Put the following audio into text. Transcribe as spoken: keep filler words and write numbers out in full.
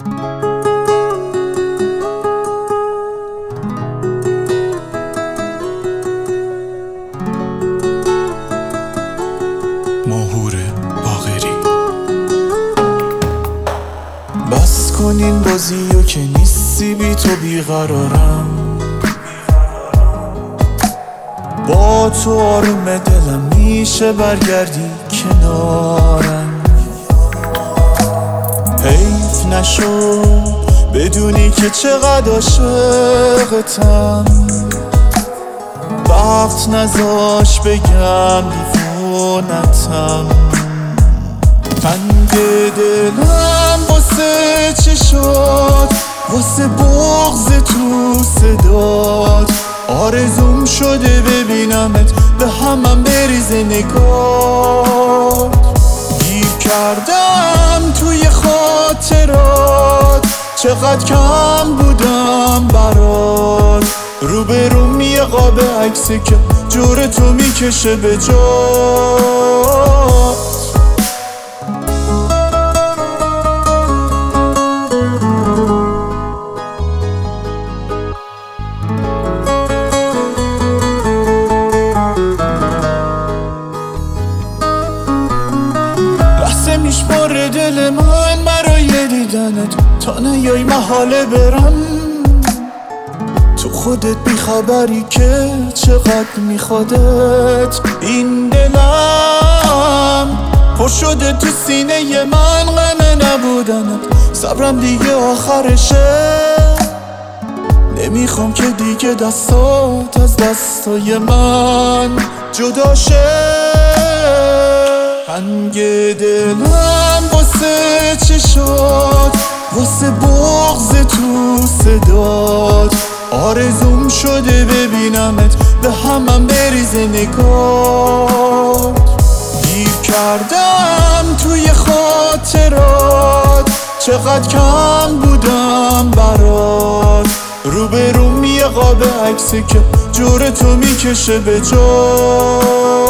ماهور باقری. بس کن این بازیو که نیستی بی تو بیقرارم، با تو آروم دلم میشه برگردی کنارم. حیف نشد بدونی که چقدر عاشقتم، وقت نذاش بگم دیوونتم. تنگ دلم واسه چی شد، واسه بغض تو صدات. آرزوم شده ببینمت به همم بریزه نگات. گیر کردم توی خاطرات، چقدر کم بودم برات. روبروم یه قاب عکسی که جور تو میکشه به جات. لحظه میشماره دل من برای دیدنت، تا نیای محاله برم. تو خودت بیخبری که چقدر میخوادت. این دلم پر شده تو سینه من، غم نبودنت صبرم دیگه آخرشه. نمیخوام که دیگه دستات از دستای من جدا شه. تنگ دلم واسه چی شد، واسه بغض تو صدات. آرزوم شده ببینمت به همم بریزه نگات. گیر کردم توی خاطرات، چقدر کم بودم برات. روبروم یه قاب عکسی که جور تو میکشه به جات.